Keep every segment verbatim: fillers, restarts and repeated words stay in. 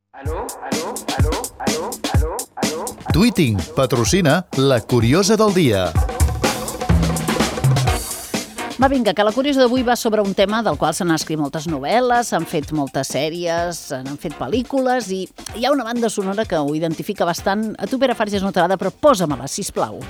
Aló, aló, aló, aló, aló, aló. Tweeting patrocina La Curiosa del Dia. Va, vinga, que la curiosa d'avui va sobre un tema del qual s'han escrit moltes novel·les, s'han fet moltes sèries, s'han fet pel·lícules i hi ha una banda sonora que ho identifica bastant. A tu, Pere Farges, no t'agrada, però posa-me-la, sisplau.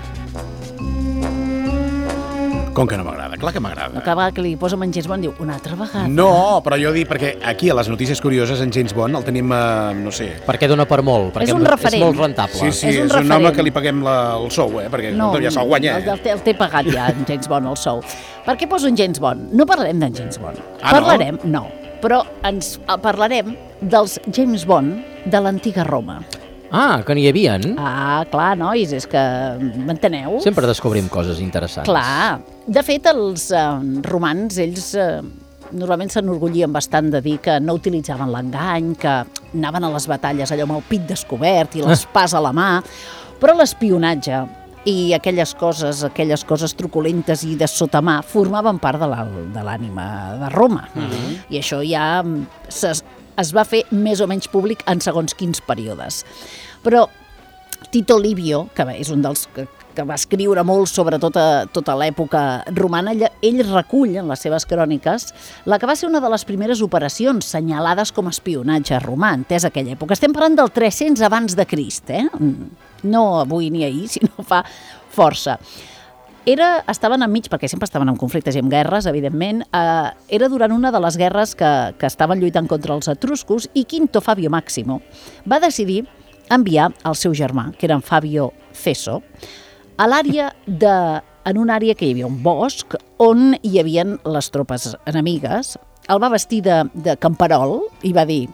Com que no m'agrada? Clar que m'agrada. No, que va, que li posa'm en James Bond, diu, una altra vegada. No, però jo dic, perquè aquí a les notícies curioses en James Bond el tenim, eh, no sé... Perquè dona per molt, perquè És un referent. és molt rentable. Sí, sí, És un és un referent. home que li paguem la, el sou, eh? Perquè No, ja se'l guanya, el, eh? el, té- el té pagat ja, en James Bond, el sou. Per què poso en James Bond? No parlarem d'en James Bond. Ah, no? Parlarem, no, però ens parlarem dels James Bond de l'antiga Roma. Ah, que n'hi havien? Ah, clar, nois, és que m'enteneu? Sempre descobrim coses interessants. Clar. De fet, els eh, romans, ells eh, normalment s'enorgullien bastant de dir que no utilitzaven l'engany, que anaven a les batalles allò amb el pit descobert i l'espàs a la mà, però l'espionatge i aquelles coses, aquelles coses truculentes i de sotamà formaven part de la- de l'ànima de Roma. Mm-hmm. I això ja es, es va fer més o menys públic en segons quins períodes. Però Tito Livio, que és un dels que, que va escriure molt sobre tota, tota l'època romana, ell, ell recull en les seves cròniques la que va ser una de les primeres operacions senyalades com a espionatge romà, entès aquella època. Estem parlant del tres-cents abans de Crist, eh? No avui ni ahir, sinó fa força. Era, estaven enmig, perquè sempre estaven en conflictes i en guerres, evidentment, eh, era durant una de les guerres que, que estaven lluitant contra els etruscos i Quinto Fabio Máximo va decidir enviar el seu germà, que era en Fabio Ceso, a l'àrea de, en una àrea que hi havia un bosc on hi havien les tropes enemigues. El va vestir de, de camperol i va dir: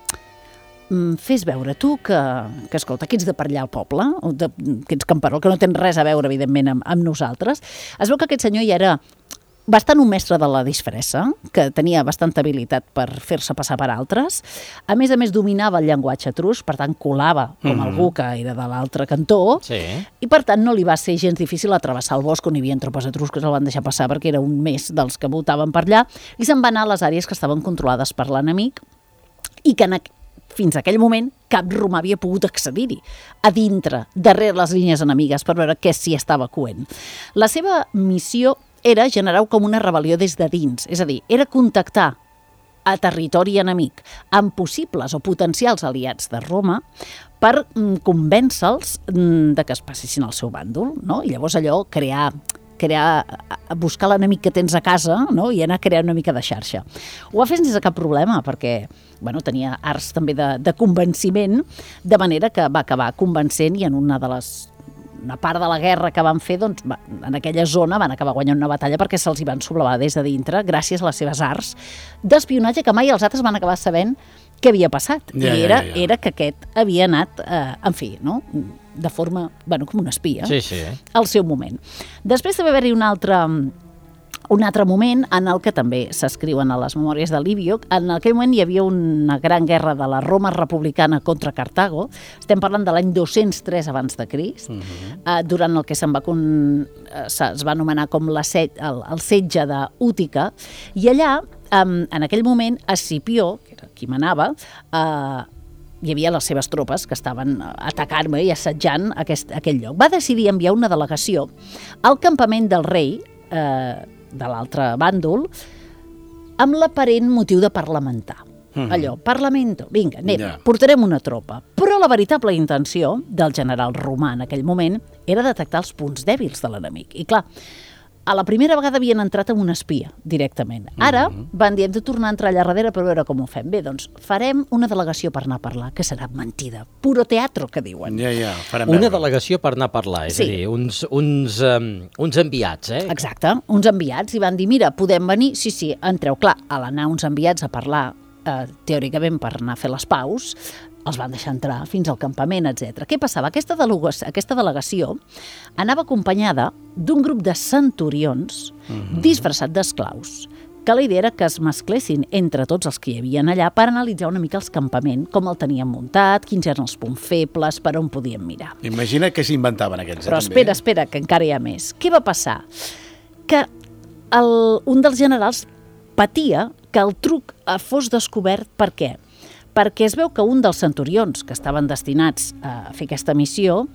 "Mm, fes veure tu que, que escolta, que ets de per allà al poble, o de, que ets camperol, que no tens res a veure, evidentment, amb, amb nosaltres." Es veu que aquest senyor ja era bastant un mestre de la disfressa, que tenia bastanta habilitat per fer-se passar per altres. A més a més, dominava el llenguatge etrusc, per tant, colava com mm-hmm. algú que era de l'altre cantó, Sí. i per tant no li va ser gens difícil atravessar el bosc on hi havia tropes etrusques, el van deixar passar perquè era un més dels que voltaven per allà, i se'n va anar a les àrees que estaven controlades per l'enemic i que en aqu- fins a aquell moment cap romà havia pogut accedir-hi, a dintre, darrere les línies enemigues, per veure què s'hi estava coent. La seva missió era generar com una rebel·lió des de dins, és a dir, era contactar a territori enemic amb possibles o potencials aliats de Roma per mm, convèncer-los mm, de que es passessin al seu bàndol, no? I llavors allò, crear crear, a buscar l'enemic que tens a casa, no? I anar a crear una mica de xarxa. Ho va fer sense cap problema, perquè bueno, tenia arts també de, de convenciment, de manera que va acabar convencent i en una de les una part de la guerra que van fer, doncs, va, en aquella zona van acabar guanyant una batalla perquè se'ls hi van sublevar des de dintre gràcies a les seves arts d'espionatge que mai els altres van acabar sabent què havia passat. Ja, I ja, era, ja, ja. era que aquest havia anat, eh, en fi, no? de forma, bueno, com un espia, Sí, sí. al seu moment. Després també va haver-hi un altre, un altre moment en el que també s'escriuen a les memòries de Livio. En aquell moment hi havia una gran guerra de la Roma republicana contra Cartago. Estem parlant de l'any dos-cents tres abans de Crist, uh-huh. eh, durant el que se'n va con... eh, es va anomenar com la set... el, el setge d'Útica, i allà, eh, en aquell moment, Escipió, que era qui manava, eh, hi havia les seves tropes que estaven atacant i assetjant aquest, aquell lloc. Va decidir enviar una delegació al campament del rei, eh, de l'altre bàndol, amb l'aparent motiu de parlamentar. Mm-hmm. Allò, parlamento, vinga, anem, Ja. portarem una tropa. Però la veritable intenció del general romà en aquell moment era detectar els punts dèbils de l'enemic. I clar, a la primera vegada havien entrat amb un espia, directament. Ara mm-hmm. van dir, hem de tornar a entrar allà darrere per veure com ho fem. Bé, doncs farem una delegació per anar a parlar, que serà mentida. Puro teatro, que diuen. Ja, ja, farem Una veure. delegació per anar a parlar, és Sí. a dir, uns, uns, um, uns enviats, eh? Exacte, uns enviats, i van dir, mira, podem venir? Sí, sí, entreu. Clar, a l'anar uns enviats a parlar, eh, teòricament per anar a fer les paus, els van deixar entrar fins al campament, etcètera. Què passava? Aquesta, delegació, aquesta delegació anava acompanyada d'un grup de centurions mm-hmm. disfressats d'esclaus, que la idea era que es mesclessin entre tots els que hi havien allà per analitzar una mica els campaments, com el tenien muntat, quins eren els punts febles, per on podien mirar. Imagina què s'inventaven aquests, Però eh, espera, també. espera, que encara hi ha més. Què va passar? Que el, un dels generals patia que el truc fos descobert. Per què? perquè es veu que un dels centurions que estaven destinats a fer aquesta missió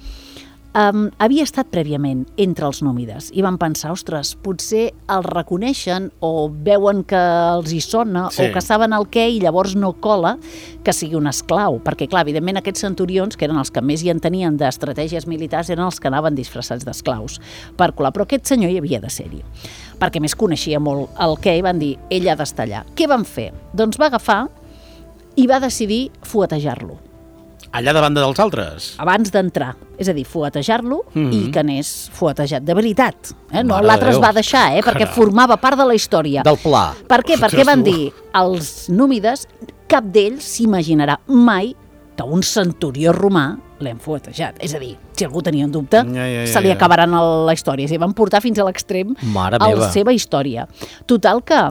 Um, havia estat prèviament entre els númides i van pensar, ostres, potser els reconeixen o veuen que els hi sona Sí. o que saben el què i llavors no cola que sigui un esclau, perquè clar, evidentment aquests centurions, que eren els que més hi en tenien d'estratègies militars, eren els que anaven disfressats d'esclaus per colar, però aquest senyor hi havia de ser-hi, perquè més coneixia molt el què i van dir, ell ha d'estar allà. Què van fer? Doncs va agafar i va decidir fuetejar-lo Allà davant dels altres. abans d'entrar, és a dir, fuetejar-lo Mhm. i que anés fuetejat de veritat. Eh? No, Mare de l'altre es Déu. va deixar, eh? perquè Caram. formava part de la història. Del pla. Per què? Perquè Ostres, van tu. dir, els númides, cap d'ells s'imaginarà mai que un centurió romà l'hem fuetejat. És a dir, si algú tenia un dubte, Ja, ja, ja, se li ja. acabaran el- la història. Si van portar fins a l'extrem Mare a la meva. seva història. Total que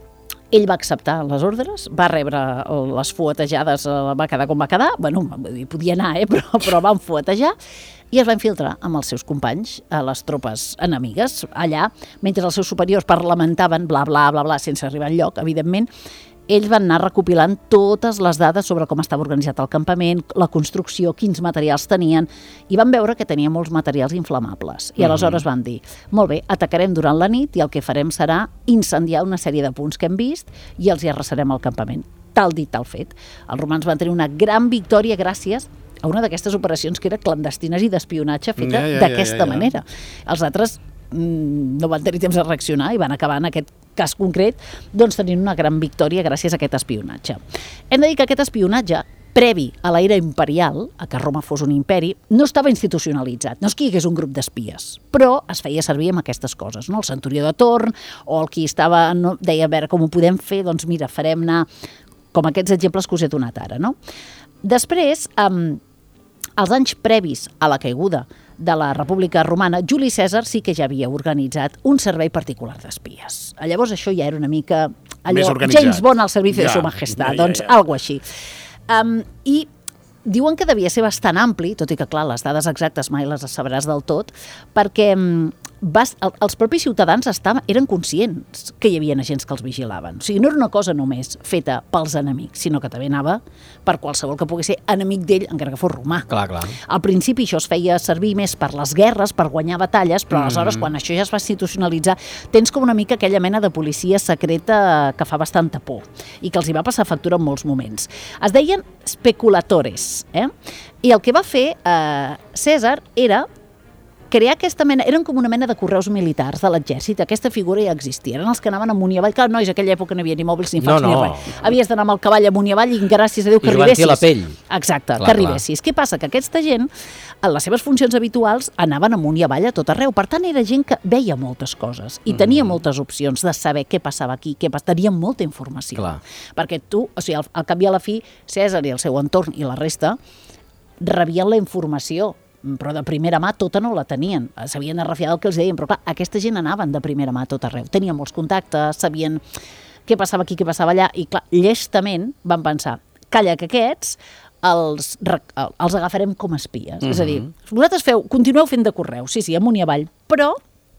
ell va acceptar les ordres, va rebre les fuetejades, eh, va quedar com va quedar, bueno, vull dir, podia anar, eh, però, però van fuetejar, i es va infiltrar amb els seus companys a les tropes enemigues. Allà, mentre els seus superiors parlamentaven, bla, bla, bla, bla, sense arribar enlloc, evidentment, ells van anar recopilant totes les dades sobre com estava organitzat el campament, la construcció, quins materials tenien, i van veure que tenia molts materials inflamables. I aleshores van dir, molt bé, atacarem durant la nit i el que farem serà incendiar una sèrie de punts que hem vist i els hi arrasarem al campament. Tal dit, tal fet. Els romans van tenir una gran victòria gràcies a una d'aquestes operacions que era clandestines i d'espionatge feta Ja, ja, ja, d'aquesta ja, ja. manera. Els altres mm, no van tenir temps de reaccionar i van acabar en aquest cas concret doncs tenint una gran victòria gràcies a aquest espionatge. Hem de dir que aquest espionatge previ a l'era imperial, a que Roma fos un imperi, no estava institucionalitzat, no és que hi hagués un grup d'espies, però es feia servir amb aquestes coses, no? El centurió de torn o el qui estava, no, deia, a veure, com ho podem fer? Doncs mira, farem anar com aquests exemples que us he donat ara, no? Després, eh, als anys previs a la caiguda de la República Romana, Juli Cèsar sí que ja havia organitzat un servei particular d'espies. Llavors això ja era una mica allò, Més organitzat. James Bond al servicio Ja, de su majestat, ja, ja, doncs ja. algo així. Um, I diuen que devia ser bastant ampli, tot i que, clar, les dades exactes mai les sabràs del tot, perquè um, vas, el, els propis ciutadans estaven, eren conscients que hi havia agents que els vigilaven. O sigui, no era una cosa només feta pels enemics, sinó que també anava per qualsevol que pogués ser enemic d'ell, encara que fos romà. Clar, clar. Al principi això es feia servir més per les guerres, per guanyar batalles, però aleshores quan això ja es va institucionalitzar tens com una mica aquella mena de policia secreta que fa bastanta por i que els hi va passar factura en molts moments. Es deien speculatores, eh? I el que va fer eh, Cèsar era crear aquesta mena, eren com una mena de correus militars de l'exèrcit, aquesta figura ja existia, eren els que anaven amunt i avall, clar, nois, aquella època no hi havia ni mòbils ni fax No, ni no. res, havies d'anar amb el cavall amunt i avall i gràcies a Déu que I arribessis. jugant-hi a la pell. Exacte, Clar, que arribessis. Què passa? Que aquesta gent, en les seves funcions habituals, anaven amunt i avall a tot arreu, per tant era gent que veia moltes coses i tenia moltes opcions de saber què passava aquí, què passava, tenia molta informació. Clar. Perquè tu, o sigui, al, al cap i a la fi, Cèsar i el seu entorn i la resta rebien la informació, però de primera mà tota no la tenien. S'havien de refiar del que els deien, però clar, aquesta gent anaven de primera mà a tot arreu. Tenien molts contactes, sabien què passava aquí, què passava allà, i clar, llestament van pensar, calla, que aquests els, rec- els agafarem com a espies. Mm-hmm. És a dir, vosaltres feu, continueu fent de correu, sí, sí, amunt i avall, però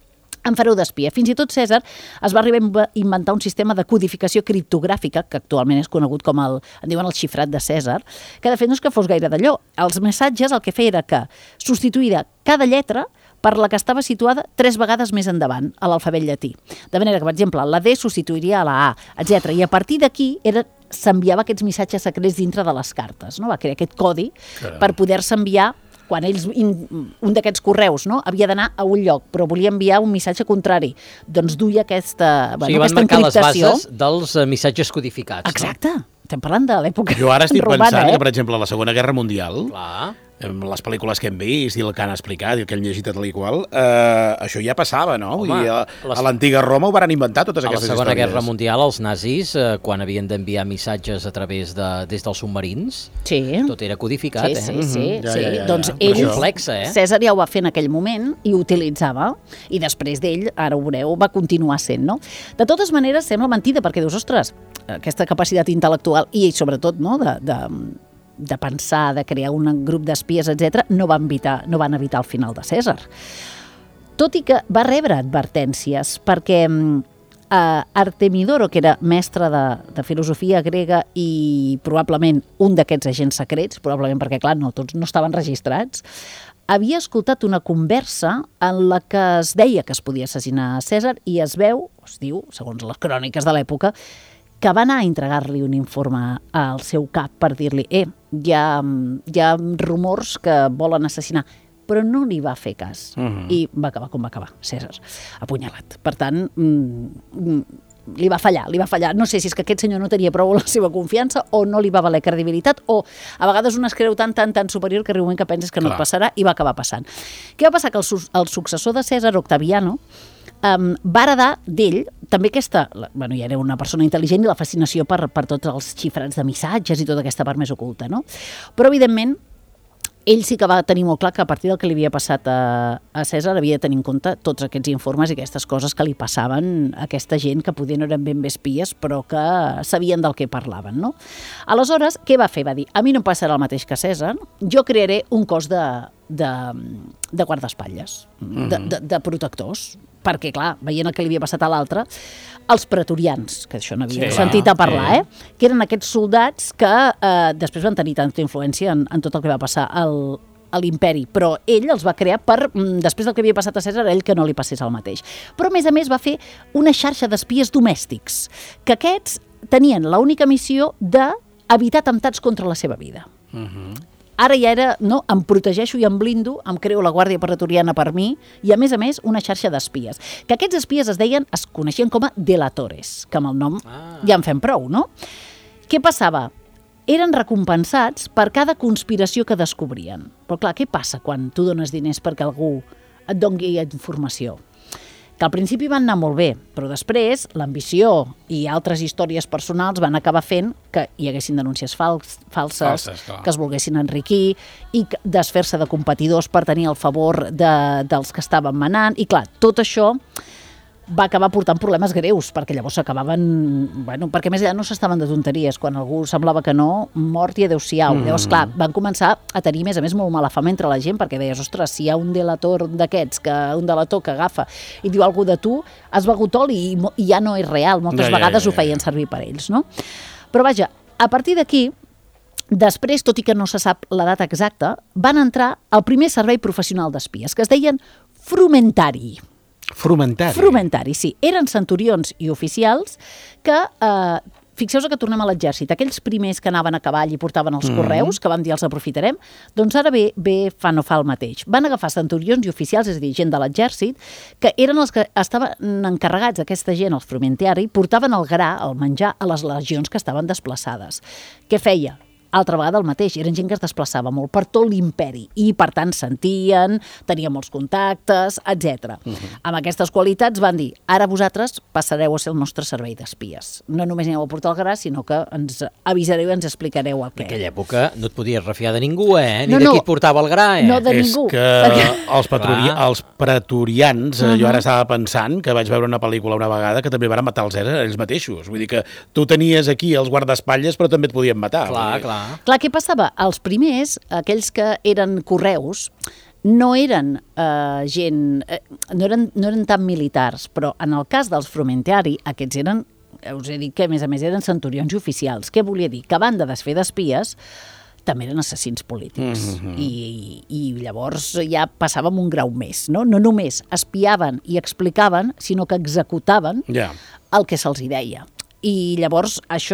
en fareu d'espia. Fins i tot Cèsar es va arribar a inventar un sistema de codificació criptogràfica, que actualment és conegut com el, en diuen el xifrat de Cèsar, que de fet no és que fos gaire d'allò. Els missatges el que feia era que substituïa cada lletra per la que estava situada tres vegades més endavant a l'alfabet llatí. De manera que, per exemple, la D substituiria a la A, etcètera. I a partir d'aquí era s'enviava aquests missatges secrets dintre de les cartes, no? Va crear aquest codi Caram. per poder-se enviar quan ells, un d'aquests correus, no? havia d'anar a un lloc, però volia enviar un missatge contrari, doncs duia aquesta, O bueno, sigui, van aquesta marcar les encriptació. bases dels eh, missatges codificats. Exacte, estem parlant de l'època Jo ara estic romana, pensant eh? que, per exemple, a la Segona Guerra Mundial, No? Clar. amb les pel·lícules que hem vist i el que han explicat i el que hem llegit tal i qual, eh, això ja passava, no? Vull Home, dir, a, les- a l'antiga Roma ho van inventar totes A la aquestes Segona històries. Guerra Mundial, els nazis, eh, quan havien d'enviar missatges a través de, des dels submarins, Sí. tot era codificat, Sí, eh? sí, sí. Ja, sí. ja, ja, ja. Doncs Per ell, això. Complexa, eh? Cèsar ja ho va fer en aquell moment i ho utilitzava, i després d'ell, ara ho veureu, va continuar sent, no? De totes maneres, sembla mentida, perquè dius, ostres, aquesta capacitat intel·lectual i, sobretot, no, de, de, de pensar, de crear un grup d'espies, etcètera, no van evitar, no van evitar el final de Cèsar. Tot i que va rebre advertències, perquè mm, uh, Artemidoro, que era mestre de, de filosofia grega i probablement un d'aquests agents secrets, probablement perquè, clar, no tots no estaven registrats, havia escoltat una conversa en la que es deia que es podia assassinar Cèsar i es veu, es diu, segons les cròniques de l'època, que va anar a entregar-li un informe al seu cap per dir-li eh, hi ha, hi ha rumors que volen assassinar, però no li va fer cas. Uh-huh. I va acabar com va acabar, Cèsar, apunyalat. Per tant, mm, li va fallar, li va fallar. No sé si és que aquest senyor no tenia prou la seva confiança o no li va valer credibilitat o a vegades un es creu tan, tan, tan superior que arriba un moment que penses que no Clar. et passarà i va acabar passant. Què va passar? Que el, su- el successor de Cèsar, Octaviano, Um, va heredar d'ell també aquesta, bueno, ja era una persona intel·ligent i la fascinació per, per tots els xifrats de missatges i tota aquesta part més oculta, no? Però, evidentment, ell sí que va tenir molt clar que a partir del que li havia passat a, a Cèsar havia de tenir en compte tots aquests informes i aquestes coses que li passaven a aquesta gent que poder no eren ben bé espies però que sabien del que parlaven, no? Aleshores, què va fer? Va dir, a mi no em passarà el mateix que Cèsar, jo crearé un cos de, de, de guardaespatlles, mm-hmm. de, de, de protectors, perquè, clar, veient el que li havia passat a l'altre, els pretorians, que això no havia sí, sentit a parlar, sí. eh? que eren aquests soldats que eh, després van tenir tanta influència en, en tot el que va passar al, a l'imperi, però ell els va crear per, després del que havia passat a Cèsar, ell que no li passés el mateix. Però, a més a més, va fer una xarxa d'espies domèstics, que aquests tenien l'única missió d'evitar atemptats contra la seva vida. Uh-huh. Ara ja era, no, em protegeixo i em blindo, em creo la guàrdia pretoriana per mi, i a més a més una xarxa d'espies. Que aquests espies es deien, es coneixien com a delatores, que amb el nom ah. ja en fem prou, no? Què passava? Eren recompensats per cada conspiració que descobrien. Però clar, què passa quan tu dones diners perquè algú et doni informació? Que al principi van anar molt bé, però després l'ambició i altres històries personals van acabar fent que hi haguessin denúncies fals, falses, falses que es volguessin enriquir i desfer-se de competidors per tenir el favor de, dels que estaven manant. I clar, tot això va acabar portant problemes greus, perquè llavors s'acabaven... Bueno, perquè més allà no s'estaven de tonteries. Quan algú semblava que no, mort i adeu-siau. Mm. Llavors, clar, van començar a tenir, més a més, molt mala fama entre la gent, perquè deies, ostres, si hi ha un delator d'aquests, que un delator que agafa i diu alguna de tu, has begut oli i, i ja no és real. Moltes ja, vegades ja, ja, ja. ho feien servir per ells, no? Però vaja, a partir d'aquí, després, tot i que no se sap la data exacta, van entrar al primer servei professional d'espies, que es deien frumentari. Frumentari. Frumentari, sí. Eren centurions i oficials que, eh, fixeu-vos que tornem a l'exèrcit, aquells primers que anaven a cavall i portaven els mm. correus, que vam dir els aprofitarem, doncs ara bé, bé fa no fa el mateix. Van agafar centurions i oficials, és a dir, gent de l'exèrcit, que eren els que estaven encarregats, aquesta gent, els frumentari, portaven el gra, el menjar, a les legions que estaven desplaçades. Què feia? Altra vegada el mateix, eren gent que es desplaçava molt per tot l'imperi i, per tant, sentien, tenien molts contactes, etcètera. Uh-huh. Amb aquestes qualitats van dir, ara vosaltres passareu a ser el nostre servei d'espies. No només aneu a portar el gra, sinó que ens avisareu i ens explicareu el què. En aquella època no et podies refiar de ningú, eh? Ni no, de no, qui et portava el gra, eh? No de És ningú. que perquè... els, patruria, els pretorians, uh-huh. jo ara estava pensant que vaig veure una pel·lícula una vegada que també van matar els ells mateixos. Vull dir que tu tenies aquí els guardaespatlles, però també et podien matar. Clar, clar. Clar, què passava? Els primers, aquells que eren correus, no eren eh, gent, eh, no eren, no eren tan militars, però en el cas dels frumentari, aquests eren, us he dit que a més a més eren centurions i oficials. Què volia dir? Que a banda de fer d'espies, també eren assassins polítics. Mm-hmm. I, I llavors ja passàvem un grau més, no? No només espiaven i explicaven, sinó que executaven yeah. el que se'ls hi deia. I llavors això,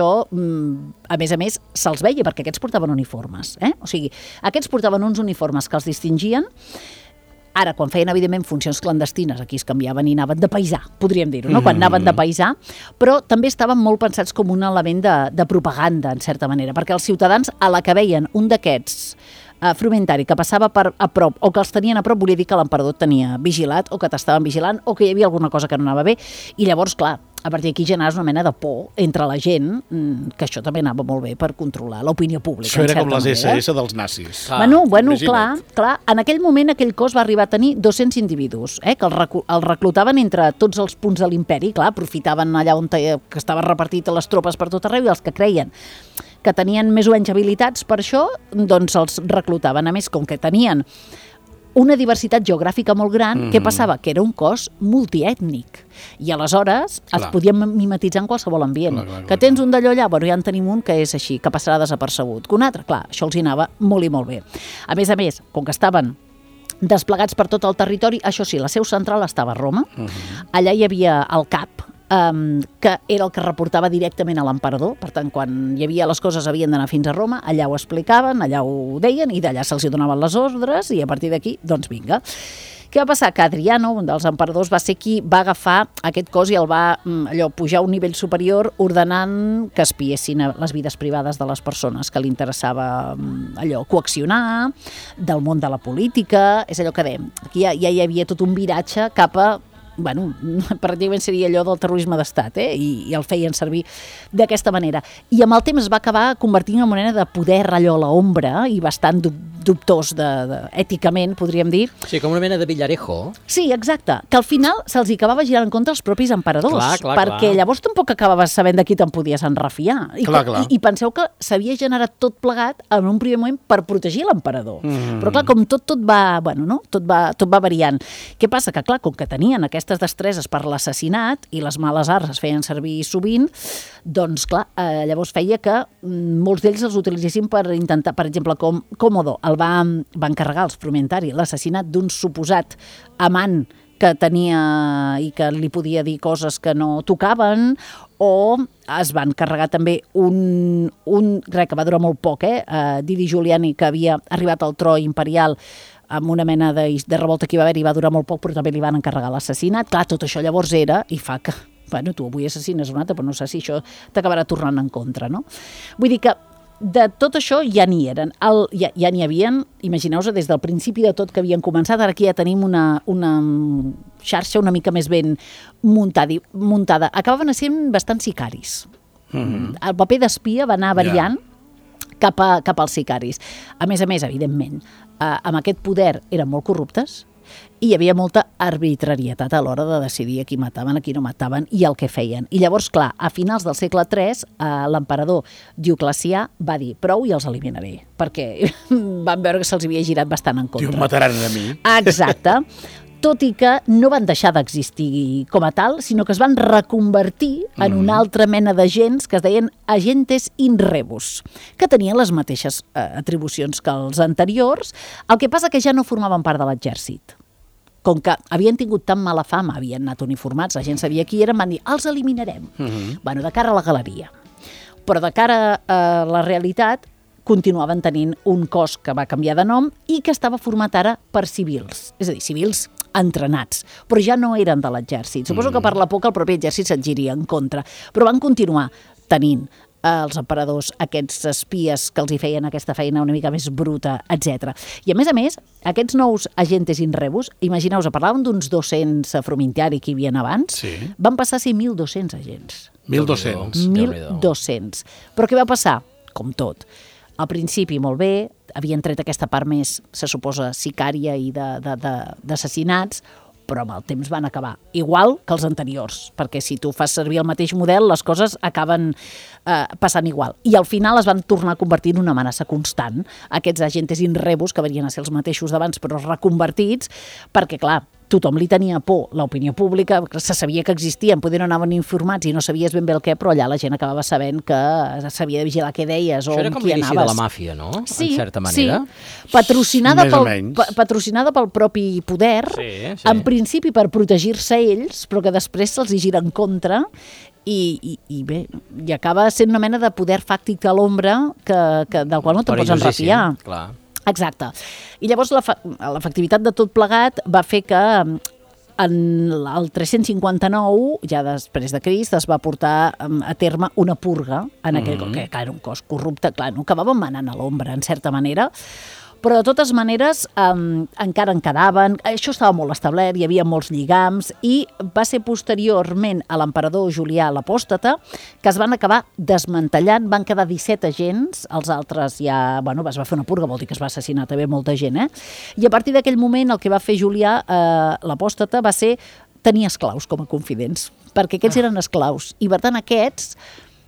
a més a més, se'ls veia, perquè aquests portaven uniformes. Eh? O sigui, aquests portaven uns uniformes que els distingien. Ara, quan feien, evidentment, funcions clandestines, aquí es canviaven i anaven de paisà, podríem dir-ho, no? Mm. Quan anaven de paisà, però també estaven molt pensats com un element de, de propaganda, en certa manera, perquè els ciutadans, a la que veien un d'aquests Uh, frumentari que passava per a prop o que els tenien a prop, volia dir que l'emperador et tenia vigilat o que t'estaven vigilant o que hi havia alguna cosa que no anava bé i llavors, clar, a partir d'aquí generaves una mena de por entre la gent, que això també anava molt bé per controlar l'opinió pública. Això era com les manera. esse esse dels nazis. Ah, bueno, bueno clar, clar, en aquell moment aquell cos va arribar a tenir dos-cents individus, eh, que el, recu- el reclutaven entre tots els punts de l'imperi, clar, aprofitaven allà on te- que estava repartit les tropes per tot arreu i els que creien que tenien més o menys habilitats per això, doncs els reclutaven. A més, com que tenien una diversitat geogràfica molt gran. Mm. Què passava? Que era un cos multiètnic. I aleshores clar. Es podia mimetitzar en qualsevol ambient. Clar, clar, clar, que tens un d'allò allà, bueno, ja en tenim un que és així, que passarà desapercebut. Que un altre, clar, això els hi anava molt i molt bé. A més a més, com que estaven desplegats per tot el territori, això sí, la seu central estava a Roma. Uh-huh. Allà hi havia el cap, um, que era el que reportava directament a l'emperador. Per tant, quan hi havia les coses havien d'anar fins a Roma, allà ho explicaven, allà ho deien, i d'allà se'ls donaven les ordres, i a partir d'aquí, doncs vinga. Què va passar? Que Adriano, un dels emperadors, va ser qui va agafar aquest cos i el va allò, pujar a un nivell superior ordenant que espiessin les vides privades de les persones que li interessava allò, coaccionar, del món de la política. És allò que dèiem, aquí ja, ja hi havia tot un viratge cap a, bueno, pràcticament seria allò del terrorisme d'estat, eh? I, i el feien servir d'aquesta manera. I amb el temps es va acabar convertint en una mena de poder allò a l'ombra i bastant dubtós de, de, èticament, podríem dir. Sí, com una mena de Villarejo. Sí, exacte, que al final se'ls acabava girant en contra els propis emperadors, clar, clar, perquè clar. Llavors tampoc acabaves sabent de qui te'n podies enrafiar. I, clar, clar. I, i penseu que s'havia generat tot plegat en un primer moment per protegir l'emperador. Mm. Però clar, com tot, tot va, bueno, no? tot, va, tot va variant. Què passa? Que clar, com que tenien aquestes destreses per l'assassinat i les males arts es feien servir sovint, doncs clar, eh, llavors feia que mm, molts d'ells els utilitzessin per intentar, per exemple, com Còmodo el va, va encarregar als Frumentari l'assassinat d'un suposat amant que tenia i que li podia dir coses que no tocaven, o es van carregar també un, un res que va durar molt poc, eh? Uh, Didi Giuliani, que havia arribat al tro imperial amb una mena de, de revolta que hi va haver i va durar molt poc, però també li van encarregar l'assassinat. Clar, tot això llavors era, i fa que, bueno, tu avui assassines un altre, però no sé si això t'acabarà tornant en contra, no? Vull dir que de tot això ja n'hi eren, el, ja, ja n'hi havien, imagineu-vos, des del principi de tot que havien començat, ara aquí ja tenim una, una xarxa una mica més ben muntada. muntada. Acabaven sent bastant sicaris. Mm-hmm. El paper d'espia va anar variant yeah. cap, a, cap als sicaris. A més a més, evidentment, eh, amb aquest poder eren molt corruptes, i hi havia molta arbitrarietat a l'hora de decidir a qui mataven, a qui no mataven i el que feien. I llavors, clar, a finals del segle tres, eh, l'emperador Dioclecià va dir prou i els eliminaré, perquè van veure que se'ls havia girat bastant en contra. Diu, mataran a mi. Exacte. Tot i que no van deixar d'existir com a tal, sinó que es van reconvertir en mm. una altra mena d'agents que es deien agentes in rebus, que tenien les mateixes eh, atribucions que els anteriors, el que passa que ja no formaven part de l'exèrcit. Com que havien tingut tan mala fama, havien anat uniformats, la gent sabia qui eren, van dir, els eliminarem. Mm-hmm. Bueno, de cara a la galeria. Però de cara a la realitat, continuaven tenint un cos que va canviar de nom i que estava format ara per civils. És a dir, civils entrenats, però ja no eren de l'exèrcit. Suposo que per la por que el propi exèrcit se't giria en contra. Però van continuar tenint els emperadors aquests espies que els hi feien aquesta feina una mica més bruta, etcètera. I a més a més, aquests nous agentes in rebus, imagineu-vos, parlàvem d'uns dos-cents frumentari que hi havia abans, sí. Van passar a ser mil dos-cents agents. mil dos-cents. mil dos-cents. Però què va passar? Com tot. Al principi molt bé, havien tret aquesta part més, se suposa, sicària i d'assassinats, però amb el temps van acabar igual que els anteriors, perquè si tu fas servir el mateix model, les coses acaben eh, passant igual. I al final es van tornar a convertir en una amenaça constant, aquests agentes in rebus, que venien a ser els mateixos d'abans, però reconvertits, perquè, clar, tothom li tenia por, l'opinió pública, se sabia que existien, poder no anaven informats i no sabies ben bé el què, però allà la gent acabava sabent que s'havia de vigilar què deies o amb qui anaves. Això era com l'inici de la màfia, no? Sí, en certa manera. Sí, patrocinada pel, patrocinada pel propi poder, sí, sí. En principi per protegir-se ells, però que després se'ls hi gira en contra i, i, i bé, i acaba sent una mena de poder fàctic a l'ombra que, que, del qual no te'n pots enrafiar. Clar. Exacte. I llavors l'efectivitat de tot plegat va fer que en el tres-cents cinquanta-nou, ja després de Crist, es va portar a terme una purga en aquell mm-hmm. que, que era un cos corrupte, clar, no acabàvem anant a l'ombra, en certa manera, però de totes maneres um, encara en quedaven, això estava molt establert, hi havia molts lligams i va ser posteriorment a l'emperador Julià l'Apòstata que es van acabar desmantellant, van quedar disset agents, els altres ja, bueno, es va fer una purga, vol dir que es va assassinar també molta gent, eh? I a partir d'aquell moment el que va fer Julià eh, l'Apòstata va ser tenir esclaus com a confidents, perquè aquests eren esclaus i per tant aquests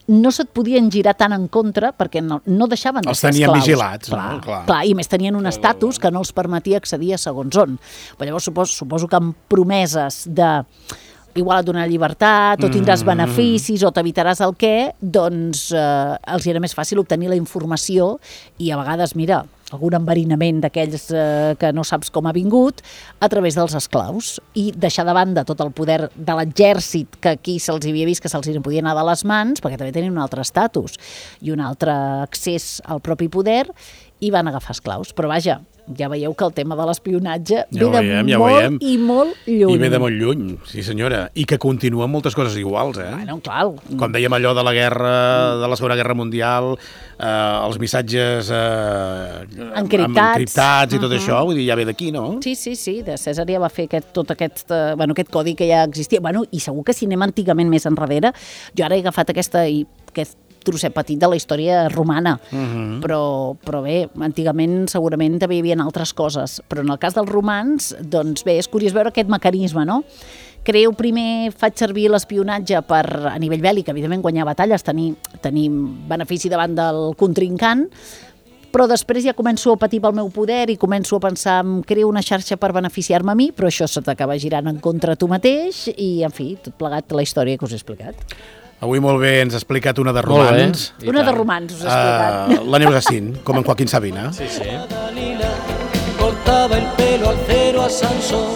no se't podien girar tant en contra perquè no, no deixaven de Els ser tenien esclaus. vigilats, clar, no? Clar. clar, i més tenien un estatus que no els permetia accedir a segons on. Però llavors suposo, suposo que amb promeses de igual et donarà llibertat, o tindràs Mm. beneficis, o t'evitaràs el què, doncs eh, els era més fàcil obtenir la informació i a vegades, mira, algun enverinament d'aquells eh, que no saps com ha vingut, a través dels esclaus, i deixar de banda tot el poder de l'exèrcit, que aquí se'ls havia vist que se'ls podia anar de les mans, perquè també tenien un altre estatus i un altre accés al propi poder, i van agafar esclaus. Però vaja, ja veieu que el tema de l'espionatge Ja ve ho de veiem, ja ho molt veiem. i molt lluny. I ve de molt lluny, sí senyora. I que continuen moltes coses iguals, eh? Bueno, clar. Com dèiem allò de la guerra, de la Segona Guerra Mundial, eh, els missatges eh, Encriptats. encriptats i tot això, vull dir, ja ve d'aquí, no? Sí, sí, sí, de Cèsar ja va fer aquest, tot aquest, eh, bueno, aquest codi que ja existia. Bueno, i segur que si anem antigament més enrere, jo ara he agafat aquesta, i, aquest trosset petit de la història romana, uh-huh. però, però bé, antigament segurament també hi havia altres coses, però en el cas dels romans, doncs bé, és curiós veure aquest mecanisme, no? Creu primer, faig servir l'espionatge per, a nivell bèl·lic, evidentment guanyar batalles, tenir, tenir benefici davant del contrincant, però després ja començo a patir pel meu poder i començo a pensar, em creo una xarxa per beneficiar-me a mi, però això se t'acaba girant en contra tu mateix i, en fi, tot plegat la història que us he explicat. Avui molt bé ens ha explicat una de Molt bé. romans. I Una de tant. romans us he explicat. Uh, la Neus Gacín, com en Joaquín Sabina. Sí, sí. Dalila cortaba el pelo al cero a Sansón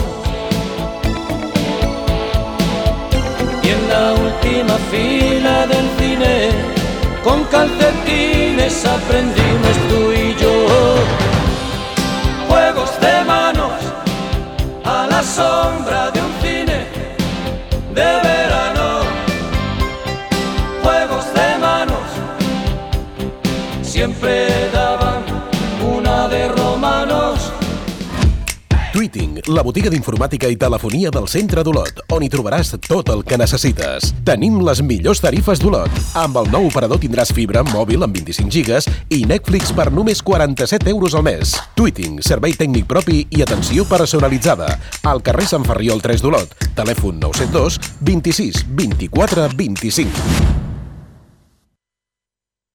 y en la última fila del cine con calcetines aprendimos tú y yo juegos de manos a la sombra de un cine de verano, juegos de manos siempre daban una de romanos. Tweeting, la botiga d'informàtica i telefonia del centre d'Olot, on hi trobaràs tot el que necessites. Tenim les millors tarifes d'Olot. Amb el nou operador tindràs fibra mòbil amb vint-i-cinc gigas i Netflix per només quaranta-set euros al mes. Tweeting, servei tècnic propi i atenció personalitzada. Al carrer Sant Ferriol tres d'Olot. Telèfon nou set dos, vint-i-sis, vint-i-quatre, vint-i-cinc.